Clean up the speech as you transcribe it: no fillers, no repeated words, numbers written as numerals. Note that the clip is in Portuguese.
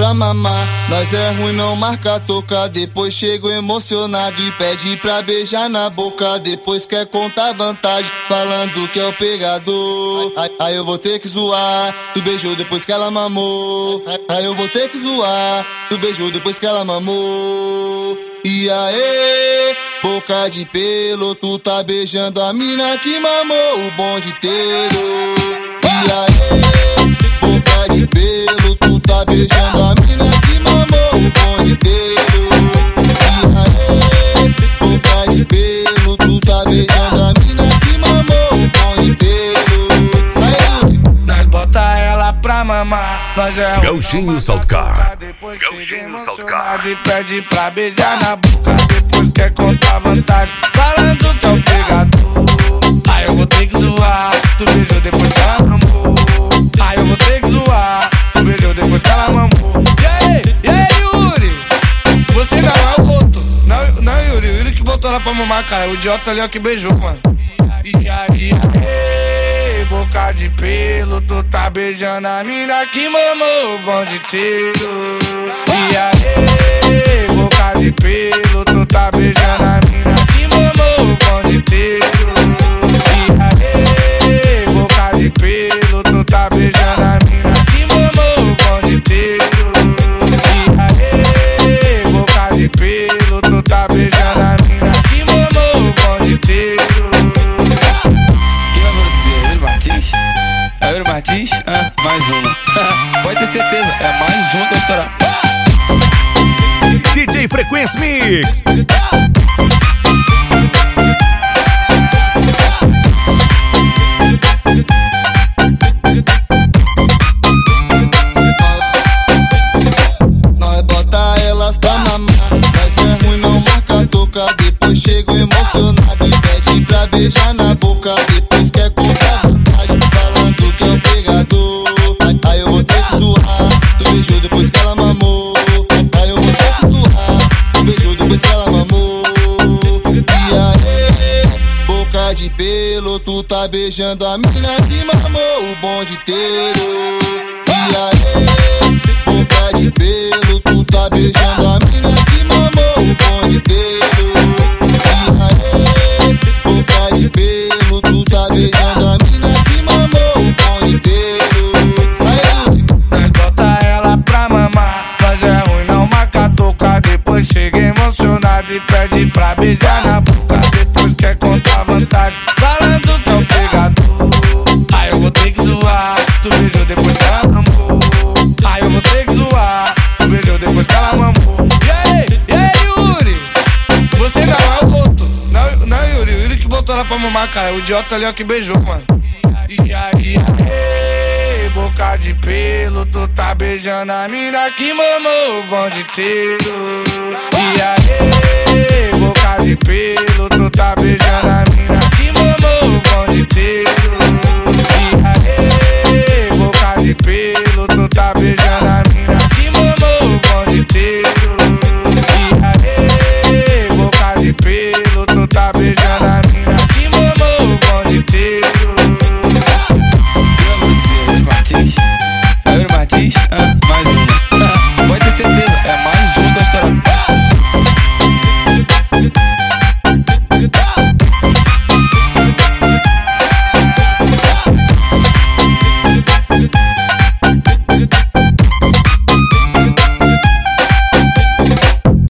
pra mamar. Nós é ruim, não marca toca. Depois chego emocionado e pede pra beijar na boca. Depois quer contar vantagem, falando que é o pegador. Aí eu vou ter que zoar. Tu beijou depois que ela mamou. Aí eu vou ter que zoar. Tu beijou depois que ela mamou. E aí, boca de pelo, tu tá beijando a mina que mamou o bonde inteiro. E aí, boca de pelo, tu tá beijando a mina que mamou o bonde inteiro. E aí, boca de pelo, tu tá beijando a mina que mamou o bonde inteiro. Aí, nós bota ela pra mamar. Nós é Gauchinho Saltcar. Depois chega emocionado e pede pra beijar na boca. Depois quer contar vantagem, falando que é o pegador. Aí eu vou ter que zoar. Tu beijou depois que ela mamou. Aí eu vou ter que zoar. Tu beijou depois que ela mamou. E aí, Yuri? Você não é o outro. Não, Yuri, o Yuri que botou ela pra mamar, cara. O idiota ali é o que beijou, mano. E aí, boca de pelo, tu tá beijando a mina que mamou o bonde inteiro. E aí, boca de pelo, tu tá beijando a mina que mamou o bonde inteiro. E aí, boca de pelo, tu tá beijando a mina que mamou o bonde inteiro. E aí, boca de pelo, tu tá beijando a mina que mamou o bonde inteiro. É o Yuri Martins? Mais uma. Pode ter certeza, é mais uma que vai estourar. DJ Frequência Mix. nós bota elas pra mamar. Nós é ruim, não marca toca. Depois chego emocionado e pede pra beijar na boca. Depois quer contar vantagem, falando que é o pegador. Aí eu vou ter que zoar. Tu beijou depois que ela mamou. Aí eu vou ter que zoar. Tu beijou depois que ela mamou. E aí, boca de pelo, tu tá beijando a mina que mamou o bonde inteiro. E aí, boca de pelo, tu tá beijando a mina que mamou o bonde inteiro. E aí, boca de pelo, tu tá beijando a mina que mamou o bonde inteiro. Aí, nós bota ela pra mamar. Nós é ruim, não marca toca. Depois chega emocionado e pede pra beijar na boca. Depois quer contar vantagem, falando que é o pegador. Aí eu vou ter que zoar. Tu beijou depois que ela mamou. Aí eu vou ter que zoar. Tu beijou depois que ela mamou. E aí, Yuri? Você não é o outro. Não, Yuri, o Yuri que botou ela pra mamar, cara. O idiota ali é o que beijou, mano. E aí, boca de pelo, tu tá beijando a mina que mamou o bonde inteiro.